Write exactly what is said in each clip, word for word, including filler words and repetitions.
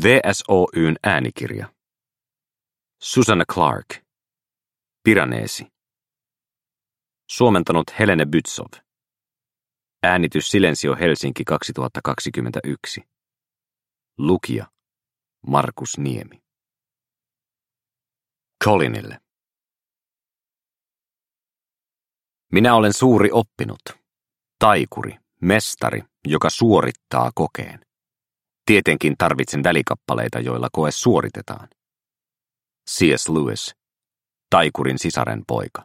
V S O Y:n äänikirja. Susanna Clark. Piraneesi. Suomentanut Helene Bytsov. Äänitys Silensio Helsinki kaksituhattakaksikymmentäyksi. Lukija Markus Niemi. Colinille. Minä olen suuri oppinut. Taikuri, mestari, joka suorittaa kokeen. Tietenkin tarvitsen välikappaleita, joilla koe suoritetaan. C S Lewis, Taikurin sisaren poika.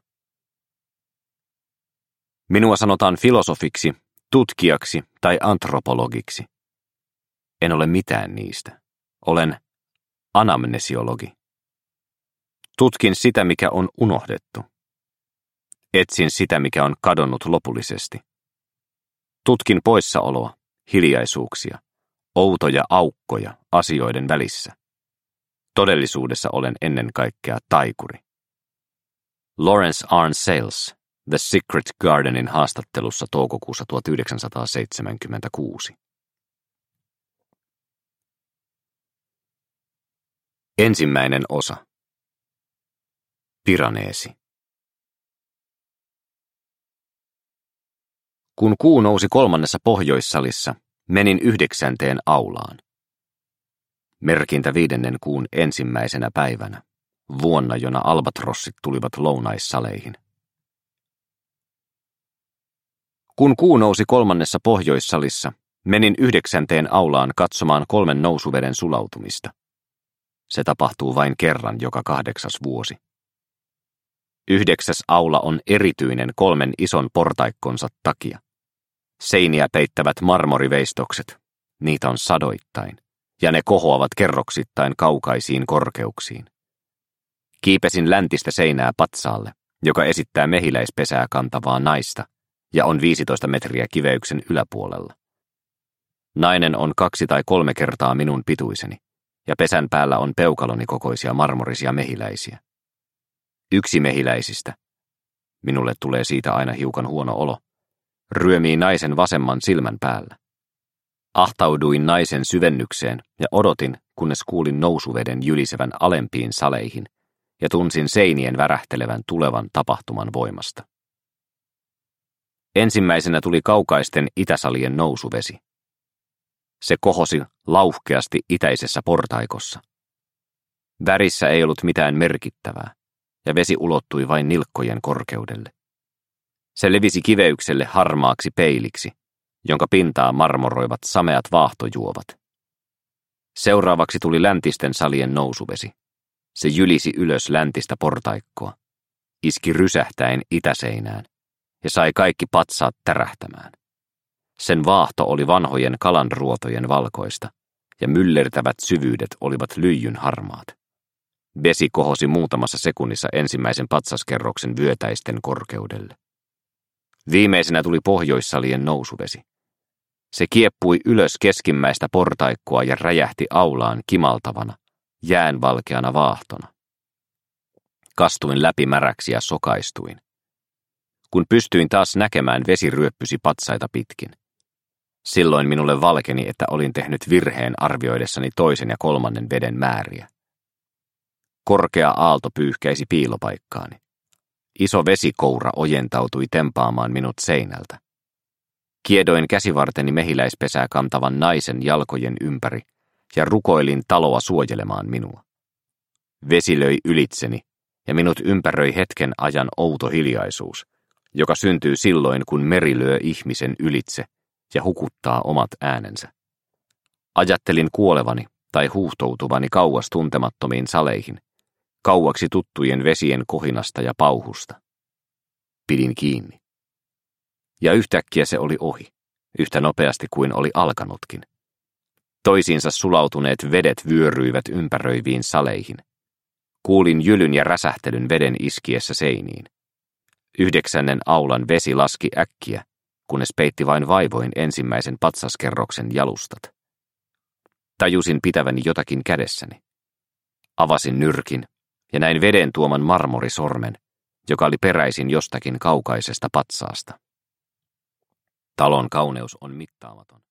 Minua sanotaan filosofiksi, tutkijaksi tai antropologiksi. En ole mitään niistä. Olen anamnesiologi. Tutkin sitä, mikä on unohdettu. Etsin sitä, mikä on kadonnut lopullisesti. Tutkin poissaoloa, hiljaisuuksia, outoja aukkoja asioiden välissä. Todellisuudessa olen ennen kaikkea taikuri. Lawrence Arn Sales, The Secret Gardenin haastattelussa toukokuussa tuhatyhdeksänsataaseitsemänkymmentäkuusi. Ensimmäinen osa. Piraneesi. Kun kuu nousi kolmannessa pohjoissalissa, menin yhdeksänteen aulaan. Merkintä viidennen kuun ensimmäisenä päivänä, vuonna, jona albatrossit tulivat lounaissaleihin. Kun kuu nousi kolmannessa pohjoissalissa, menin yhdeksänteen aulaan katsomaan kolmen nousuveden sulautumista. Se tapahtuu vain kerran joka kahdeksas vuosi. Yhdeksäs aula on erityinen kolmen ison portaikkonsa takia. Seiniä peittävät marmoriveistokset, niitä on sadoittain, ja ne kohoavat kerroksittain kaukaisiin korkeuksiin. Kiipesin läntistä seinää patsaalle, joka esittää mehiläispesää kantavaa naista, ja on viisitoista metriä kiveyksen yläpuolella. Nainen on kaksi tai kolme kertaa minun pituiseni, ja pesän päällä on peukaloni kokoisia marmorisia mehiläisiä. Yksi mehiläisistä, minulle tulee siitä aina hiukan huono olo, ryömii naisen vasemman silmän päällä. Ahtauduin naisen syvennykseen ja odotin, kunnes kuulin nousuveden jylisevän alempiin saleihin ja tunsin seinien värähtelevän tulevan tapahtuman voimasta. Ensimmäisenä tuli kaukaisten itäsalien nousuvesi. Se kohosi lauhkeasti itäisessä portaikossa. Värissä ei ollut mitään merkittävää, ja vesi ulottui vain nilkkojen korkeudelle. Se levisi kiveykselle harmaaksi peiliksi, jonka pintaa marmoroivat sameat vaahtojuovat. Seuraavaksi tuli läntisten salien nousuvesi. Se jylisi ylös läntistä portaikkoa, iski rysähtäen itäseinään ja sai kaikki patsaat tärähtämään. Sen vaahto oli vanhojen kalanruotojen valkoista ja myllertävät syvyydet olivat lyijyn harmaat. Vesi kohosi muutamassa sekunnissa ensimmäisen patsaskerroksen vyötäisten korkeudelle. Viimeisenä tuli pohjoissalien nousuvesi. Se kieppui ylös keskimmäistä portaikkoa ja räjähti aulaan kimaltavana, jäänvalkeana vaahtona. Kastuin läpi märäksi ja sokaistuin. Kun pystyin taas näkemään, vesi ryöppysi patsaita pitkin. Silloin minulle valkeni, että olin tehnyt virheen arvioidessani toisen ja kolmannen veden määriä. Korkea aalto pyyhkäisi piilopaikkaani. Iso vesikoura ojentautui tempaamaan minut seinältä. Kiedoin käsivarteni mehiläispesää kantavan naisen jalkojen ympäri ja rukoilin taloa suojelemaan minua. Vesi löi ylitseni ja minut ympäröi hetken ajan outo hiljaisuus, joka syntyy silloin, kun meri lyö ihmisen ylitse ja hukuttaa omat äänensä. Ajattelin kuolevani tai huuhtoutuvani kauas tuntemattomiin saleihin, kauaksi tuttujen vesien kohinasta ja pauhusta. Pidin kiinni. Ja yhtäkkiä se oli ohi, yhtä nopeasti kuin oli alkanutkin. Toisiinsa sulautuneet vedet vyöryivät ympäröiviin saleihin. Kuulin jylyn ja räsähtelyn veden iskiessä seiniin. Yhdeksännen aulan vesi laski äkkiä, kunnes peitti vain vaivoin ensimmäisen patsaskerroksen jalustat. Tajusin pitäväni jotakin kädessäni. Avasin nyrkin ja näin veden tuoman marmorisormen, joka oli peräisin jostakin kaukaisesta patsaasta. Talon kauneus on mittaamaton.